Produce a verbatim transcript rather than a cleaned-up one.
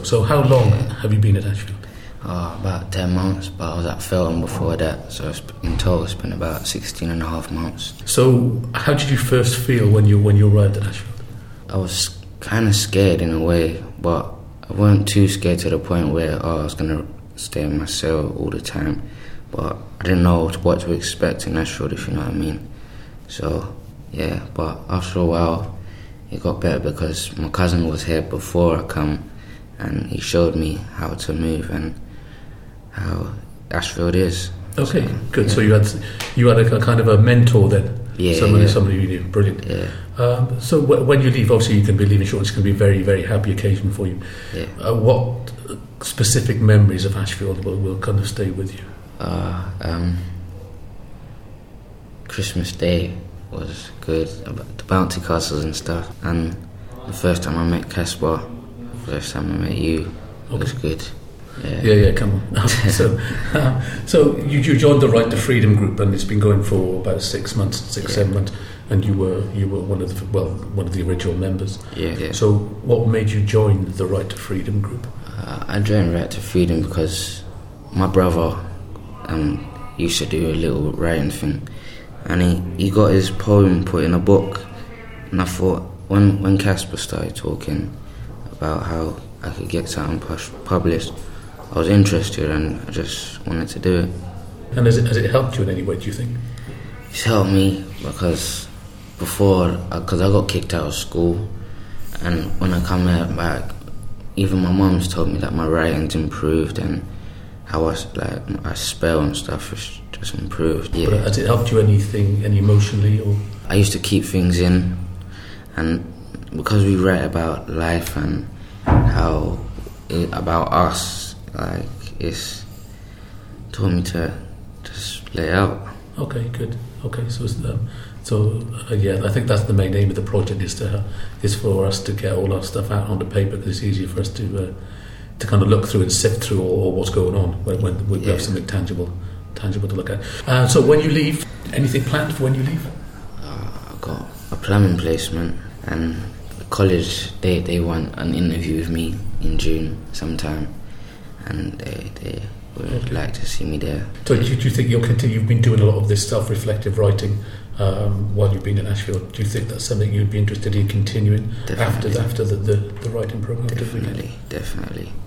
So how long yeah. have you been at Ashfield? Uh, about ten months, but I was at Felton before that, so it's, in total it's been about sixteen and a half months. So how did you first feel when you when you arrived at Ashfield? I was kind of scared in a way, but I wasn't too scared to the point where oh, I was going to stay in my cell all the time. But I didn't know what to expect in Ashfield, if you know what I mean. So, yeah, but after a while, it got better because my cousin was here before I come, and he showed me how to move and how Ashfield is. Okay, so, good. Yeah. So you had you had a, a kind of a mentor then. Yeah, somebody, yeah. somebody you knew. Brilliant. Yeah. Um, so w- when you leave, obviously you can be leaving short. It's going to be a very, very happy occasion for you. Yeah. Uh, what specific memories of Ashfield will, will kind of stay with you? Uh, um, Christmas Day was good. About the bouncy castles and stuff. And the first time I met Casper, first time I met you, it Okay. was good. Yeah, yeah, yeah come on. so, uh, so you, you joined the Right to Freedom group, and it's been going for about six months, six, yeah. seven months, and you were you were one of the well, one of the original members. Yeah. yeah. So, what made you join the Right to Freedom group? Uh, I joined Right to Freedom because my brother um, used to do a little writing thing, and he, he got his poem put in a book, and I thought when when Casper started talking about how I could get something push, published, I was interested and I just wanted to do it. And has it, has it helped you in any way, do you think? It's helped me because before, because I got kicked out of school, and when I come here back, even my mum's told me that my writing's improved and how I, like, I spell and stuff has just improved. Yeah. But has it helped you anything, any emotionally? Or I used to keep things in, and because we write about life and how, it, about us, like, it's taught me to just let it out. Okay, good. Okay, so it's, um, so uh, yeah, I think that's the main aim of the project is to uh, is for us to get all our stuff out on the paper because it's easier for us to uh, to kind of look through and sift through all, all what's going on when, when we yeah. have something tangible tangible to look at. Uh, so when you leave, anything planned for when you leave? Uh, I got a plumbing placement, and the college they they want an interview with me in June sometime, and they they would like to see me there. So do you, do you think you'll continue? You've been doing a lot of this self-reflective writing um, while you've been in Ashfield. Do you think that's something you'd be interested in continuing Definitely. after after the, the, the writing program? Definitely, definitely.